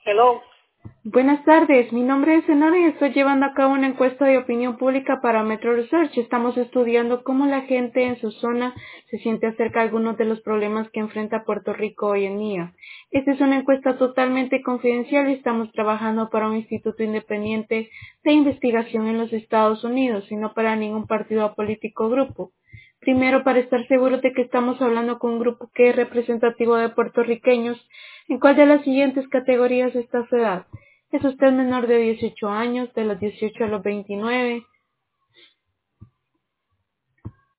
Hello. Buenas tardes, mi nombre es Enora y estoy llevando a cabo una encuesta de opinión pública para Metro Research. Estamos estudiando cómo la gente en su zona se siente acerca de algunos de los problemas que enfrenta Puerto Rico hoy en día. Esta es una encuesta totalmente confidencial y estamos trabajando para un instituto independiente de investigación en los Estados Unidos y no para ningún partido político o grupo. Primero, para estar seguros de que estamos hablando con un grupo que es representativo de puertorriqueños, ¿en cuál de las siguientes categorías está su edad? ¿Es usted menor de 18 años, de los 18 a los 29?